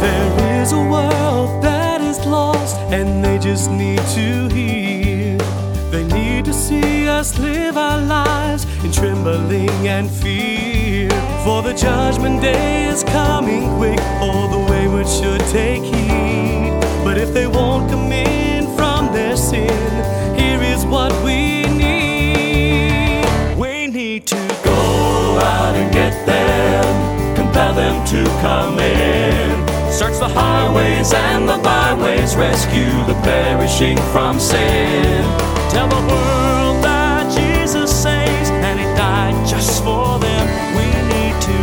There is a world that is lost, and they just need to hear. They need to see us live our lives in trembling and fear. For the judgment day is coming quick, all the wayward should take heed. But if they won't come in from their sin, here is what we need. We need to Go out and get them, compel them to come in. Search the highways and the byways, rescue the perishing from sin. tell the world that Jesus saves, and He died just for them. We need to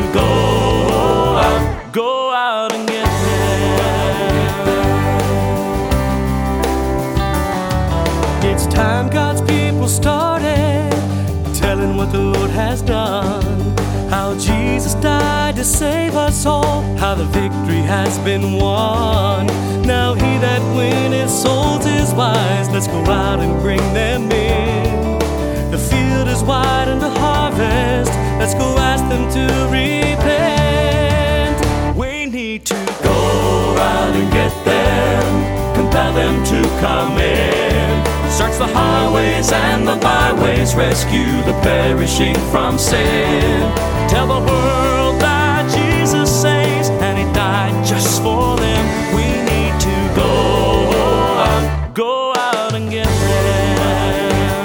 go out and get them. It's time God's people started telling what the Lord has done, how Jesus died to save us all, how the victory has been won. Now he that winneth souls is wise. Let's go out and bring them in. The field is wide unto harvest. Let's go ask them to repent. We need to Go out and get them, compel them to come in. Search the highways and the byways, rescue the perishing from sin. tell the world that Jesus saves, and He died just for them. We need to go out and get them.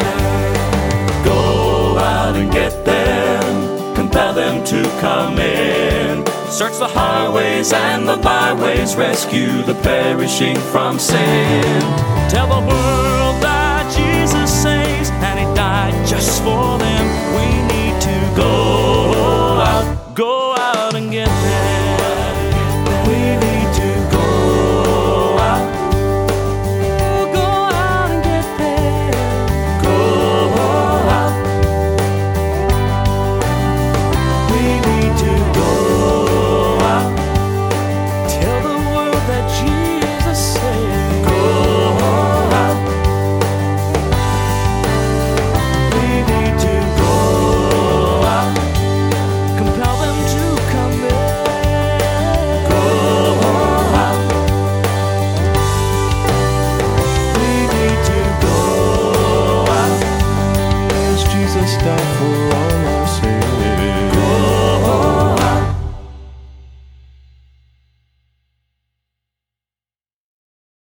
Go out and get them, compel them to come in. Search the highways and the byways, rescue the perishing from sin. Tell the world that Jesus saves, and He died just for them. We need to go out and get them.